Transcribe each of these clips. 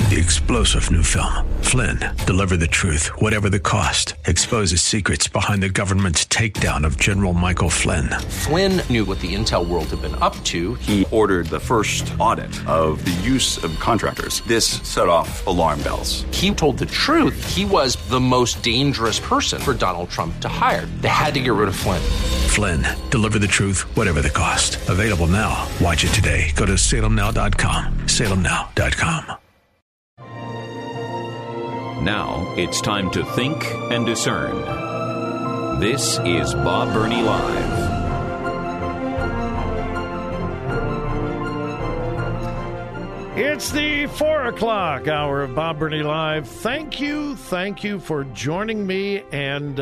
The explosive new film, Flynn, deliver the truth, whatever the cost, exposes secrets behind the government's takedown of General Michael Flynn. Flynn knew what the intel world had been up to. He ordered the first audit of the use of contractors. This set off alarm bells. He told the truth. He was the most dangerous person for Donald Trump to hire. They had to get rid of Flynn. Flynn, deliver the truth, whatever the cost. Available now. Watch it today. Go to salemnow.com. salemnow.com. Now it's time to think and discern. This is Bob Burney Live. It's the 4 o'clock hour of Bob Burney Live. Thank you for joining me. And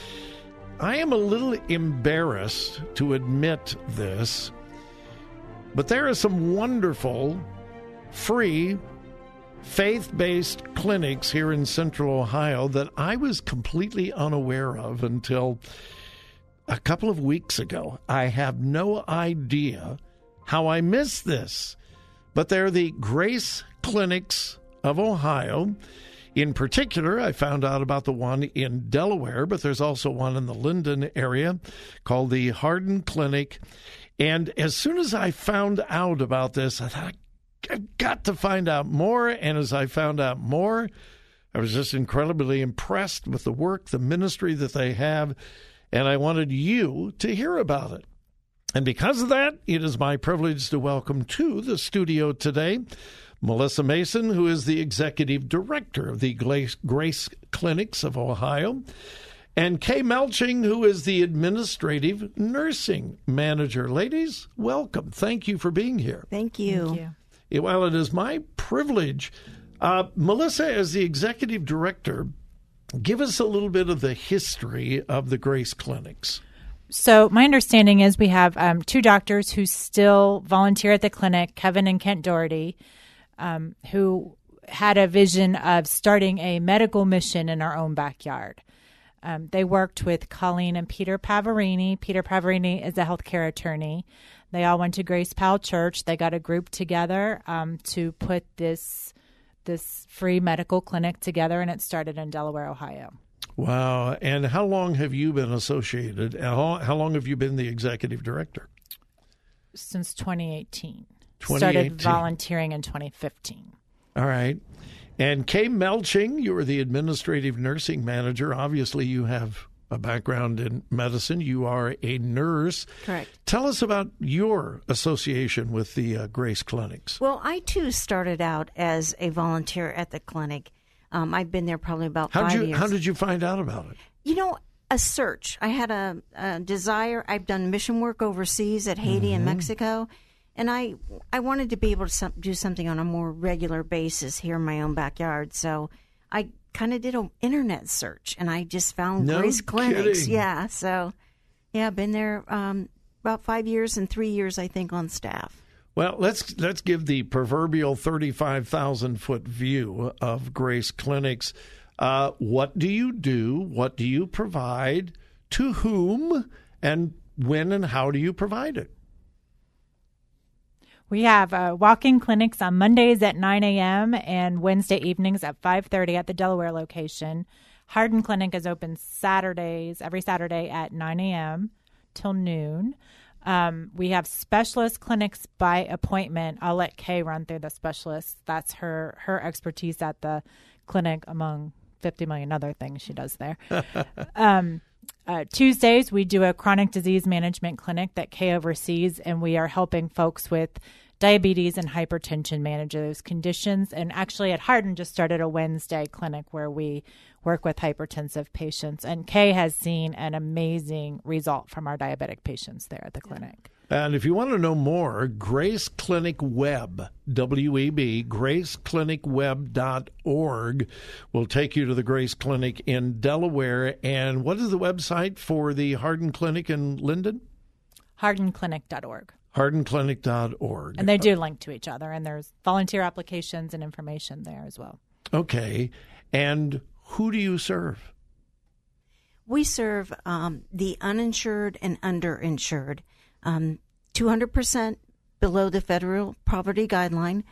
I am a little embarrassed to admit this, but there are some wonderful, free, faith-based clinics here in Central Ohio that I was completely unaware of until a couple of weeks ago. I have no idea how I missed this, but they're the Grace Clinics of Ohio. In particular, I found out about the one in Delaware, but there's also one in the Linden area called the Hardin Clinic. And as soon as I found out about this, I thought, I've got to find out more. And as I found out more, I was just incredibly impressed with the work, the ministry that they have, and I wanted you to hear about it. And because of that, it is my privilege to welcome to the studio today Melissa Mason, who is the executive director of the Grace Clinics of Ohio, and Kay Melching, who is the administrative nursing manager. Ladies, welcome. Thank you for being here. Thank you. Thank you. Well, it is my privilege. Melissa, as the executive director, give us a little bit of the history of the Grace Clinics. So my understanding is we have two doctors who still volunteer at the clinic, Kevin and Kent Doherty, who had a vision of starting a medical mission in our own backyard. They worked with Colleen and Peter Pavarini. Peter Pavarini is a healthcare attorney. They all went to Grace Powell Church. They got a group together to put this free medical clinic together, and it started in Delaware, Ohio. Wow. And how long have you been associated? How long have you been the executive director? Since 2018. 2018. Started volunteering in 2015. All right. And Kay Melching, you are the administrative nursing manager. Obviously, you have a background in medicine. You are a nurse. Correct. Tell us about your association with the Grace Clinics. Well, I, too, started out as a volunteer at the clinic. I've been there probably about 5 years. How did you find out about it? You know, a search. I had a desire. I've done mission work overseas at Haiti and Mexico, and I wanted to be able to do something on a more regular basis here in my own backyard. So I kind of did an internet search, and I just found Grace Clinics. Kidding. Yeah, so yeah, I've been there about 5 years and 3 years, I think, on staff. Well, let's give the proverbial 35,000-foot view of Grace Clinics. What do you do? What do you provide? To whom? And when and how do you provide it? We have walk-in clinics on Mondays at 9 a.m. and Wednesday evenings at 5:30 at the Delaware location. Hardin Clinic is open every Saturday at 9 a.m. till noon. We have specialist clinics by appointment. I'll let Kay run through the specialists. That's her expertise at the clinic, among 50 million other things she does there. Tuesdays, we do a chronic disease management clinic that Kay oversees, and we are helping folks with diabetes and hypertension manage those conditions. And actually at Hardin just started a Wednesday clinic where we work with hypertensive patients. And Kay has seen an amazing result from our diabetic patients there at the clinic. And if you want to know more, Grace Clinic Web, W-E-B, graceclinicweb.org will take you to the Grace Clinic in Delaware. And what is the website for the Hardin Clinic in Linden? HardinClinic.org. HardinClinic.org. And they do link to each other, and there's volunteer applications and information there as well. Okay. And who do you serve? We serve the uninsured and underinsured. 200% below the federal poverty guideline,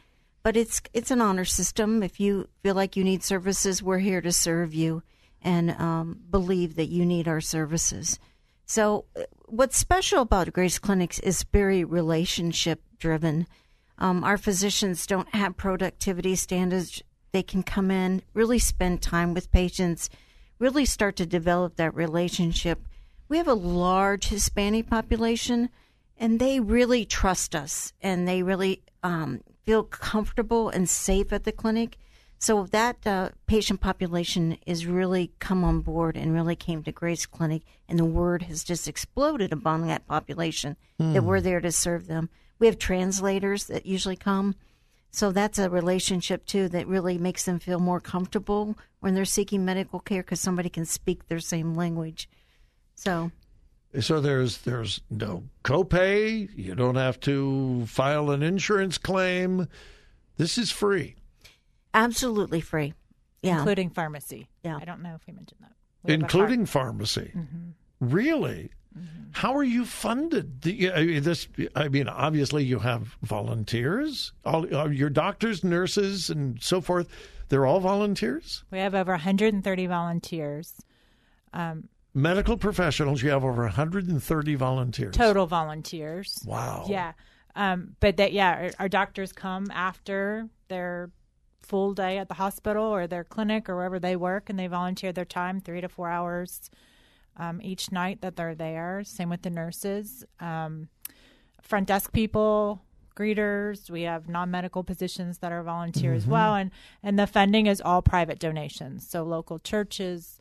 But it's an honor system. If you feel like you need services, we're here to serve you and believe that you need our services. So what's special about Grace Clinics is very relationship-driven. Our physicians don't have productivity standards. They can come in, really spend time with patients, really start to develop that relationship. We have a large Hispanic population, and they really trust us, and they really feel comfortable and safe at the clinic. So that patient population is really come on board and really came to Grace Clinic, and the word has just exploded among that population that we're there to serve them. We have translators that usually come. So that's a relationship, too, that really makes them feel more comfortable when they're seeking medical care because somebody can speak their same language. So there's no copay. You don't have to file an insurance claim. This is free. Absolutely free. Yeah. Including pharmacy. Yeah. I don't know if we mentioned that. Including pharmacy. Mm-hmm. Really? Mm-hmm. How are you funded? Obviously you have volunteers. All your doctors, nurses, and so forth, they're all volunteers? We have over 130 volunteers. Medical professionals, you have over 130 volunteers. Total volunteers. Wow. Yeah. But our doctors come after their full day at the hospital or their clinic or wherever they work, and they volunteer their time 3 to 4 hours each night that they're there. Same with the nurses. Front desk people, greeters. We have non-medical positions that are volunteer as well. And the funding is all private donations. So local churches,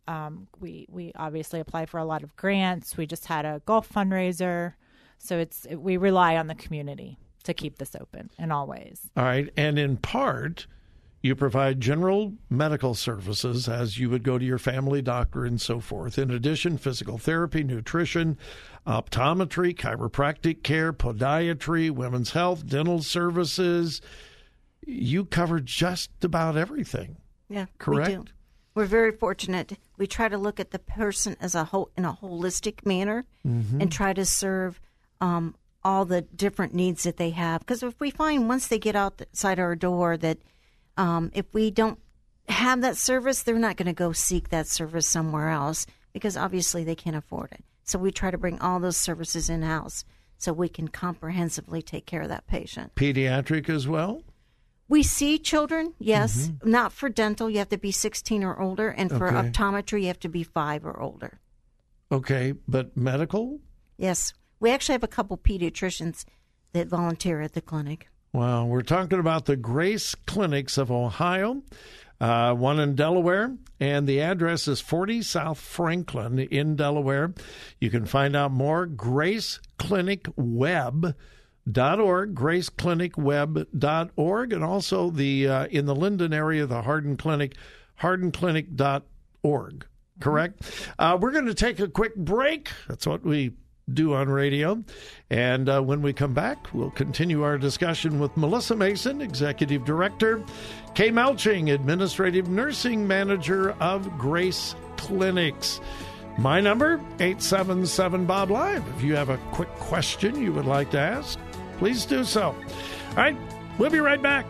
we obviously apply for a lot of grants. We just had a golf fundraiser. So we rely on the community to keep this open in all ways. All right. And in part, you provide general medical services as you would go to your family doctor and so forth. In addition, physical therapy, nutrition, optometry, chiropractic care, podiatry, women's health, dental services. You cover just about everything. Yeah, correct? We do. We're very fortunate. We try to look at the person as a whole in a holistic manner and try to serve all the different needs that they have. Because if we find once they get outside our door that if we don't have that service, they're not going to go seek that service somewhere else because obviously they can't afford it. So we try to bring all those services in-house so we can comprehensively take care of that patient. Pediatric as well? We see children, yes. Not for dental. You have to be 16 or older. And for optometry, you have to be 5 or older. Okay, but medical? Yes. We actually have a couple pediatricians that volunteer at the clinic. Wow. We're talking about the Grace Clinics of Ohio, one in Delaware, and the address is 40 South Franklin in Delaware. You can find out more, graceclinicweb.org, graceclinicweb.org, and also the in the Linden area, the Hardin Clinic, hardinclinic.org, correct? We're going to take a quick break. That's what we do on radio. And when we come back, we'll continue our discussion with Melissa Mason, Executive Director, Kay Melching, Administrative Nursing Manager of Grace Clinics. My number, 877-BOB-LIVE. If you have a quick question you would like to ask, please do so. All right, we'll be right back.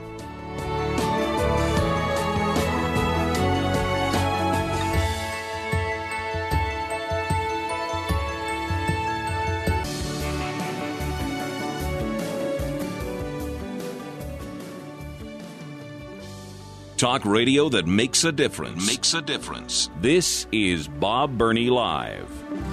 Talk radio that makes a difference. This is Bob Burney Live.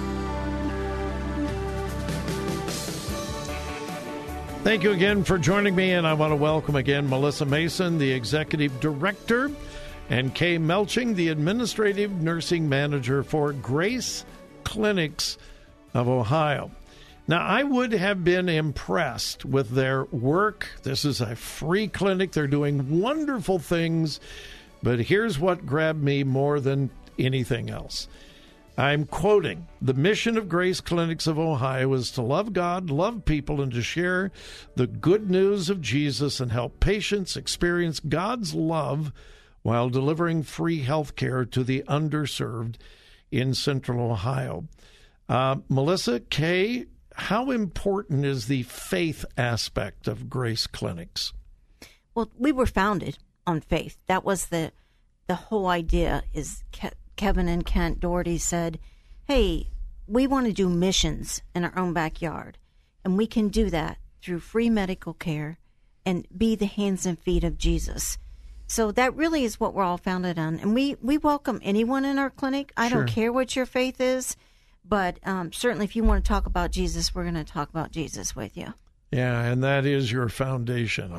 Thank you again for joining me, and I want to welcome again Melissa Mason, the Executive Director, and Kay Melching, the Administrative Nursing Manager for Grace Clinics of Ohio. Now, I would have been impressed with their work. This is a free clinic. They're doing wonderful things. But here's what grabbed me more than anything else. I'm quoting, "The mission of Grace Clinics of Ohio is to love God, love people, and to share the good news of Jesus and help patients experience God's love while delivering free health care to the underserved in Central Ohio." Melissa, Kay, how important is the faith aspect of Grace Clinics? Well, we were founded on faith. That was the whole idea. Is Kevin and Kent Doherty said, "Hey, we want to do missions in our own backyard, and we can do that through free medical care and be the hands and feet of Jesus." So that really is what we're all founded on, and we welcome anyone in our clinic. I don't care what your faith is, but certainly if you want to talk about Jesus, we're going to talk about Jesus with you. Yeah, and that is your foundation.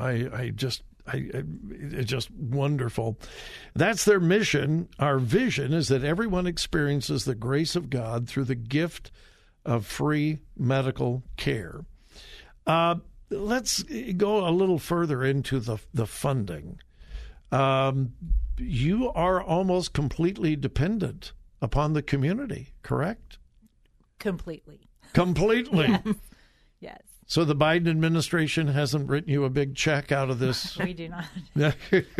It's just wonderful. That's their mission. Our vision is that everyone experiences the grace of God through the gift of free medical care. Let's go a little further into the funding. You are almost completely dependent upon the community, correct? Completely. Yes. So the Biden administration hasn't written you a big check out of this? We do not. No.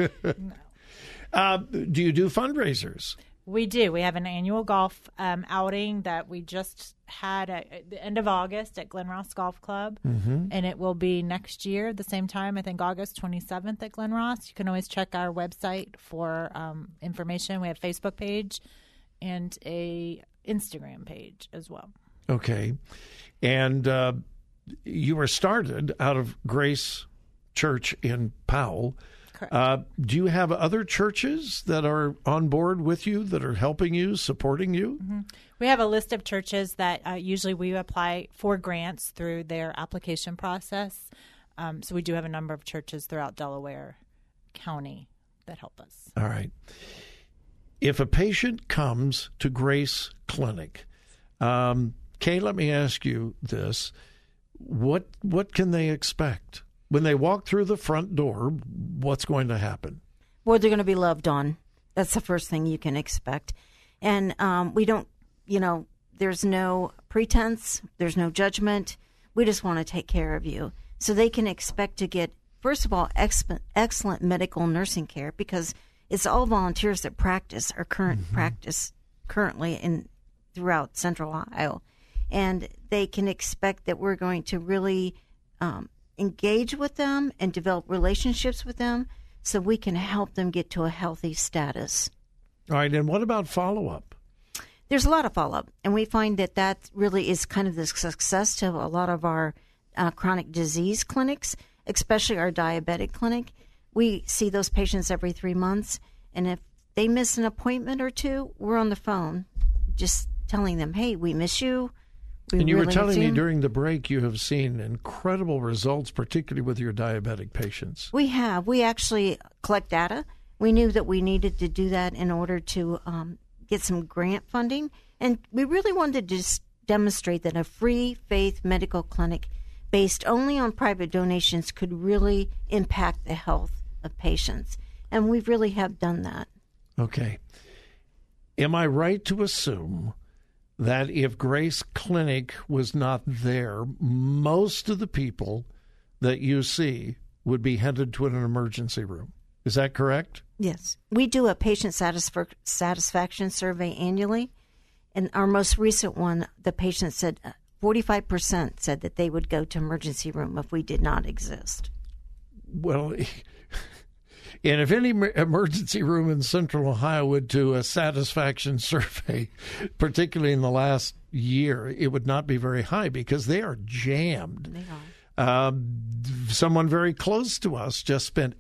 No. Do you do fundraisers? We do. We have an annual golf outing that we just had at the end of August at Glen Ross Golf Club, and it will be next year, the same time, I think August 27th at Glen Ross. You can always check our website for information. We have a Facebook page and a Instagram page as well. Okay. And you were started out of Grace Church in Powell. Correct. Do you have other churches that are on board with you, that are helping you, supporting you? Mm-hmm. We have a list of churches that usually we apply for grants through their application process. So we do have a number of churches throughout Delaware County that help us. All right. If a patient comes to Grace Clinic, Kay, let me ask you this. What can they expect? When they walk through the front door, what's going to happen? Well, they're going to be loved on. That's the first thing you can expect. And we don't, there's no pretense. There's no judgment. We just want to take care of you. So they can expect to get, first of all, excellent medical nursing care, because it's all volunteers that practice our current practice currently throughout Central Ohio. And they can expect that we're going to really engage with them and develop relationships with them so we can help them get to a healthy status. All right, and what about follow-up? There's a lot of follow-up, and we find that really is kind of the success to a lot of our chronic disease clinics, especially our diabetic clinic. We see those patients every 3 months, and if they miss an appointment or two, we're on the phone just telling them, hey, we miss you. And you were telling me during the break you have seen incredible results, particularly with your diabetic patients. We have. We actually collect data. We knew that we needed to do that in order to get some grant funding. And we really wanted to just demonstrate that a free faith medical clinic based only on private donations could really impact the health of patients. And we really have done that. Okay. Am I right to assume that if Grace Clinic was not there, most of the people that you see would be headed to an emergency room? Is that correct? Yes. We do a patient satisfaction survey annually. And our most recent one, the patient said 45% said that they would go to emergency room if we did not exist. Well, and if any emergency room in Central Ohio would do a satisfaction survey, particularly in the last year, it would not be very high because they are jammed. They are. Someone very close to us just spent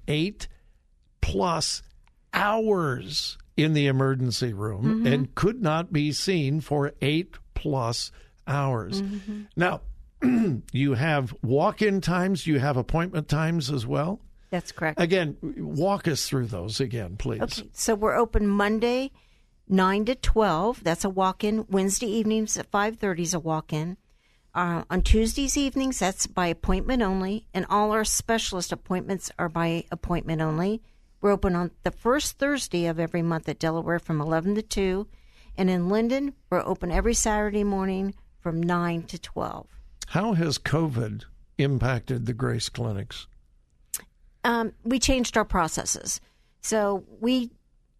8+ hours in the emergency room and could not be seen for 8+ hours. Now, you have walk-in times, you have appointment times as well? That's correct. Again, walk us through those again, please. Okay, so we're open Monday, 9 to 12. That's a walk-in. Wednesday evenings at 5:30 is a walk-in. On Tuesdays evenings, that's by appointment only, and all our specialist appointments are by appointment only. We're open on the first Thursday of every month at Delaware from 11 to 2, and in Linden, we're open every Saturday morning from 9 to 12. How has COVID impacted the Grace clinics? We changed our processes. So we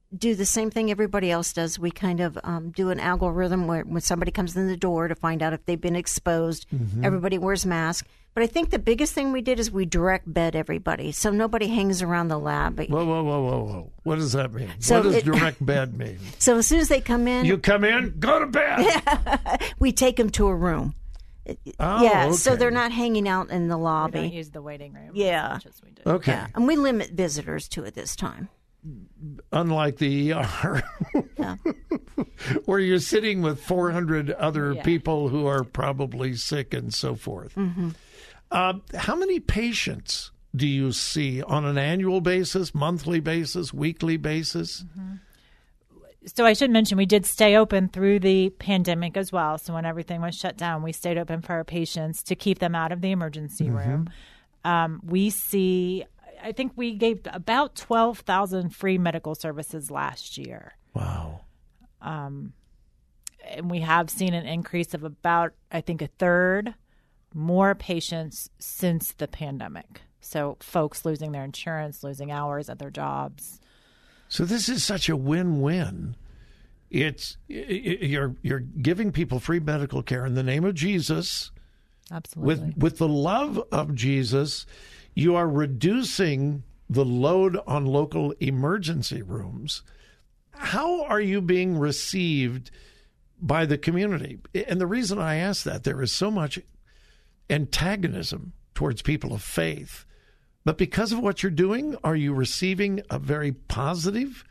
do the same thing everybody else does. We kind of do an algorithm where when somebody comes in the door to find out if they've been exposed, everybody wears masks. But I think the biggest thing we did is we direct bed everybody, so nobody hangs around the lab. Whoa. What does that mean? So what does direct bed mean? So as soon as they come in... You come in, go to bed! We take them to a room. Oh, yeah, okay. so they're not hanging out in the We lobby. don't use the waiting room Yeah. as much as we do. Okay. Yeah, and we limit visitors to it this time. Unlike the ER, where you're sitting with 400 other people who are probably sick and so forth. How many patients do you see on an annual basis, monthly basis, weekly basis? So I should mention we did stay open through the pandemic as well. So when everything was shut down, we stayed open for our patients to keep them out of the emergency room. We see, I think we gave about 12,000 free medical services last year. Wow. And we have seen an increase of about, I think, a third more patients since the pandemic. So folks losing their insurance, losing hours at their jobs. So this is such a win-win. You're giving people free medical care in the name of Jesus. Absolutely. With the love of Jesus, you are reducing the load on local emergency rooms. How are you being received by the community? And the reason I ask that, there is so much antagonism towards people of faith. But because of what you're doing, are you receiving a very positive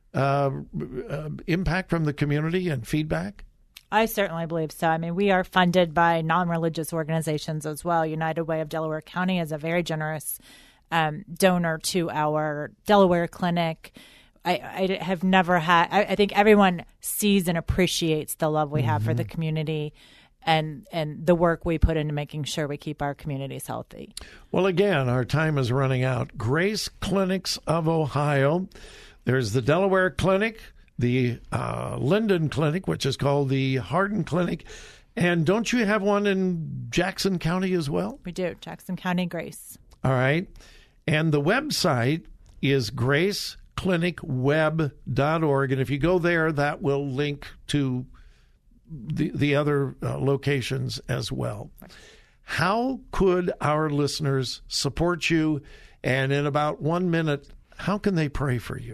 impact from the community and feedback? I certainly believe so. I mean, we are funded by non-religious organizations as well. United Way of Delaware County is a very generous donor to our Delaware clinic. I have never had, I think everyone sees and appreciates the love we have for the community and the work we put into making sure we keep our communities healthy. Well, again, our time is running out. Grace Clinics of Ohio. There's the Delaware Clinic, the Linden Clinic, which is called the Hardin Clinic. And don't you have one in Jackson County as well? We do. Jackson County Grace. All right. And the website is graceclinicweb.org. And if you go there, that will link to the other locations as well. How could our listeners support you? And in about 1 minute, how can they pray for you?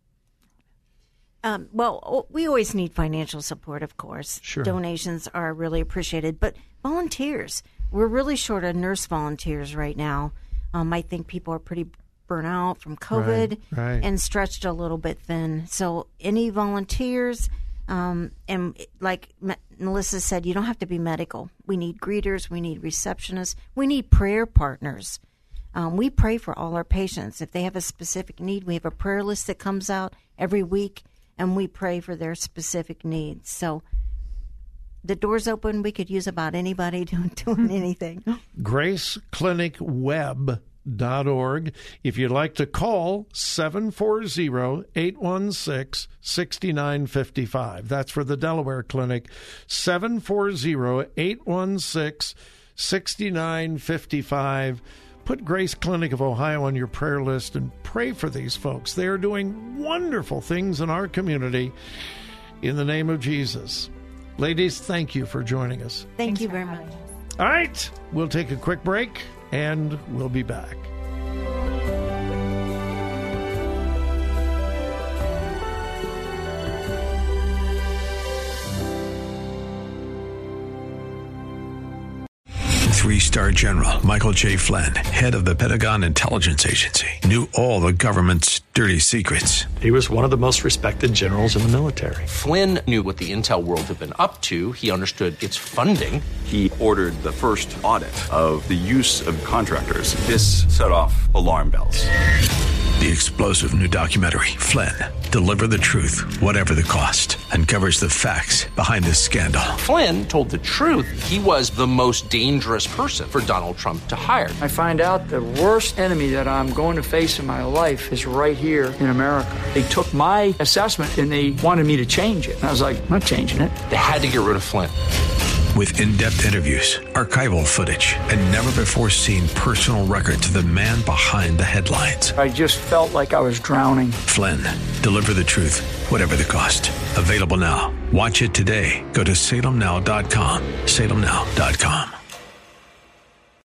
Well, we always need financial support, of course. Sure. Donations are really appreciated. But volunteers, we're really short of nurse volunteers right now. I think people are pretty burnt out from COVID and stretched a little bit thin. So any volunteers, and like Melissa said, you don't have to be medical. We need greeters. We need receptionists. We need prayer partners. We pray for all our patients. If they have a specific need, we have a prayer list that comes out every week, and we pray for their specific needs. So the door's open. We could use about anybody doing anything. GraceClinicWeb.org. If you'd like to call, 740-816-6955. That's for the Delaware Clinic, 740-816-6955. Put Grace Clinic of Ohio on your prayer list and pray for these folks. They are doing wonderful things in our community in the name of Jesus. Ladies, thank you for joining us. Thank you very much. All right, we'll take a quick break and we'll be back. Three-star General Michael J. Flynn, head of the Pentagon Intelligence Agency, knew all the government's dirty secrets. He was one of the most respected generals in the military. Flynn knew what the intel world had been up to. He understood its funding. He ordered the first audit of the use of contractors. This set off alarm bells. The explosive new documentary, Flynn, Deliver the Truth, Whatever the Cost, uncovers the facts behind this scandal. Flynn told the truth. He was the most dangerous person for Donald Trump to hire. I find out the worst enemy that I'm going to face in my life is right here in America. They took my assessment and they wanted me to change it. And I was like, I'm not changing it. They had to get rid of Flynn. With in-depth interviews, archival footage, and never-before-seen personal records of the man behind the headlines. I just felt like I was drowning. Flynn, deliver the truth, whatever the cost. Available now. Watch it today. Go to salemnow.com. salemnow.com.